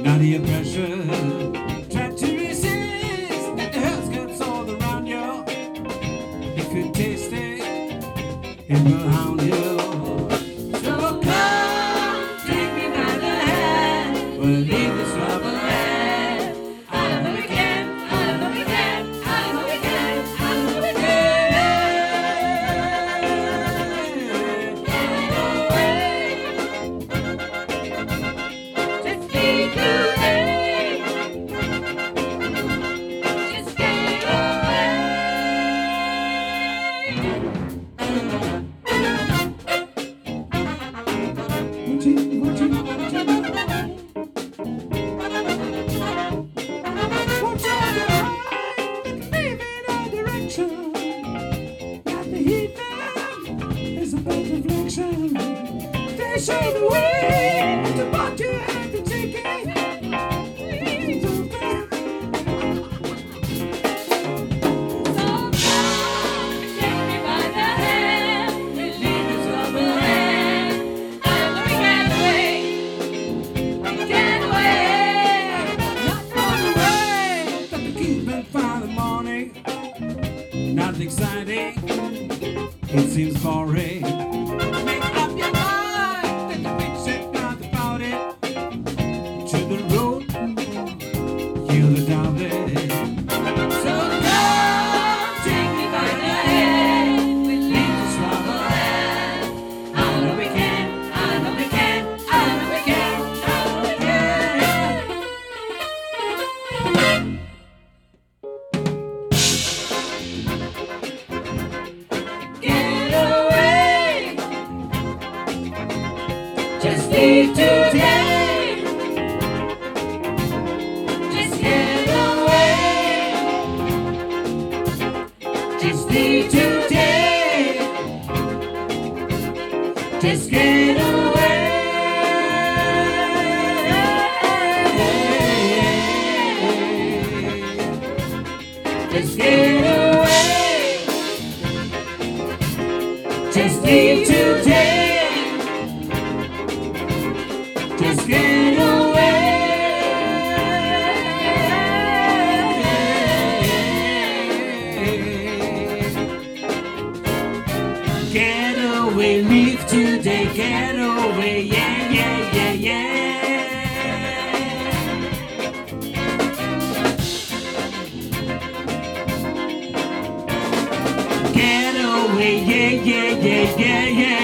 Not the pressure. Try to resist. The hell's gets all around you. If you taste it, it will hound you. So come, take me by the hand. We'll leave this trouble land. I know we can, I know we can, I know we can, I know we can. Just keep moving. Just get away. They show the way to what you have to take it. So come, take me by the hand, and lead us over land. I know we can't wait, we can't wait, not run away. Got to keep it for the morning, not exciting, it seems boring. Make up your mind, take a big shake, not about it. To the road, you the darling. So come, take me by the hand, we leave this trouble land. I know we can, I know we can, I know we can, I know we can. Get away, just leave today. Just get away. Just leave today. Just get away. Just get away. Just leave today. Just get away. Get away, leave today, get away, yeah, yeah, yeah, yeah. Get away, yeah, yeah, yeah, yeah, yeah.